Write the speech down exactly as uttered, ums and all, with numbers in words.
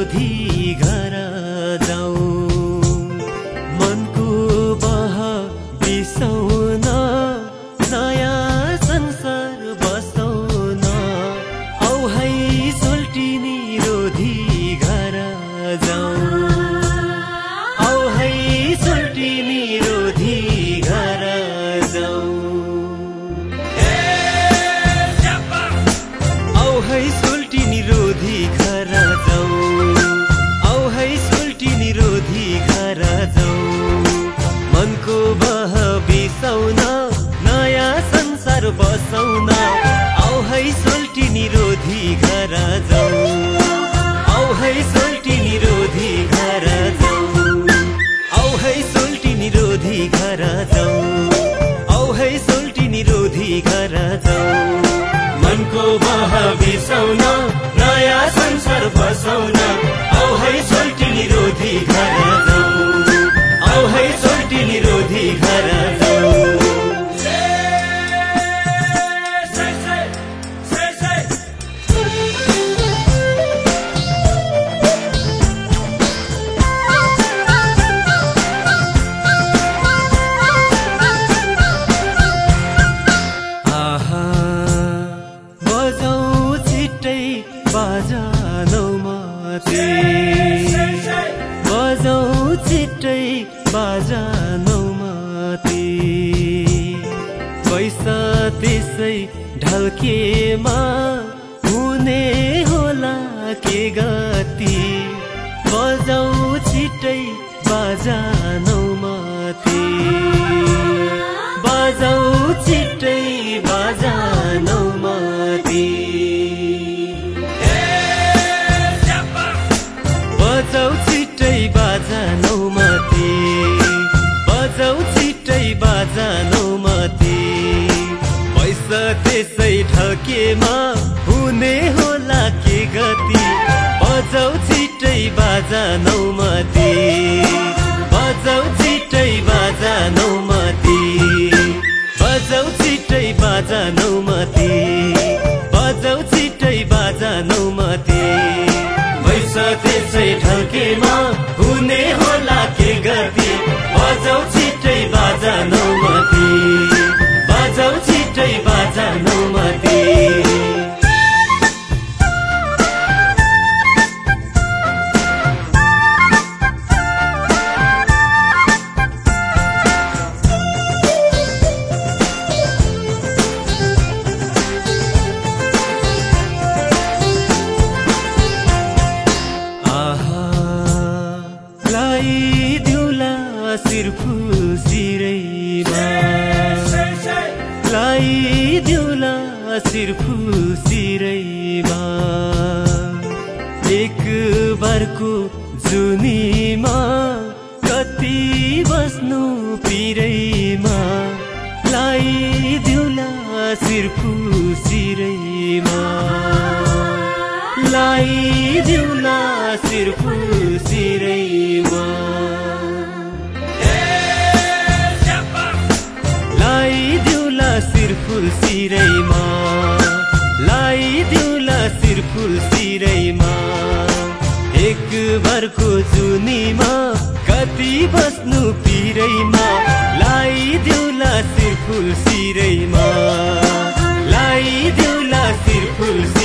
निरोधी घर जाऊ मनको बह बिसाउन नयाँ संसार बसाउन औ है सोल्टी निरोधी घर जाऊ औ है सोल्टी निरोधी घर जाऊ औ है सोल्टी निरोधी घर जाऊ औ है सोल्टी निरोधी घर जाऊ मनको बह बिसाउन नयाँ संसार बसाउन औ है सोल्टी निरोधी घर जाऊ औ है सोल्टी निरोधी घर जाऊ औ है सोल्टी निरोधी घर जाऊ औ है सोल्टी निरोधी घर जाऊ मनको बह बिसाउन नयाँ संसार बसाउन औ है सोल्टी निरोधी घर जाऊ औ है सोल्टी निरोधी घर जाऊ बाजा नौमती बजाऊ छिट्टै बाजा नौमती पैसा त्यसै ढल्केमा हुने होला के गति बजाऊ छिट्टै बाजा नौमती बजाऊ छिट्टै बाजा नौमती बजाऊ छिट्टै बाजा नौमती बजाऊ छिट्टै बाजा नौमती पैसा त्यसै ढल्केमा हुने होला के गति बजाऊ छिट्टै बाजा नौमती बजाऊ छिट्टै बाजा नौमती बजाऊ छिट्टै बाजा नौमती बजाऊ छिट्टै बाजा नौमती पैसा त्यसै ढल्केमा हुने होला के गति बजाऊ छिट्टै बाजा नौमती बजाऊ छिट्टै बाजा नौमती सिर्फुल सिरैमा लाइदिउला सिर्फुल सिरैमा एक बारको जुनीमा कति बस्नु पिरैमा लाइदिउला सिर्फुल सिरैमा लाइदिउला सिर्फुल सिरैमा लाइदिउला सिर्फुल सिरैमा लाइदिउला सिर्फुल सिरैमा एक बारको जुनीमा कति बस्नु पिरैमा लाइदिउला सिर्फुल सिरैमा लाइदिउला सिर्फुल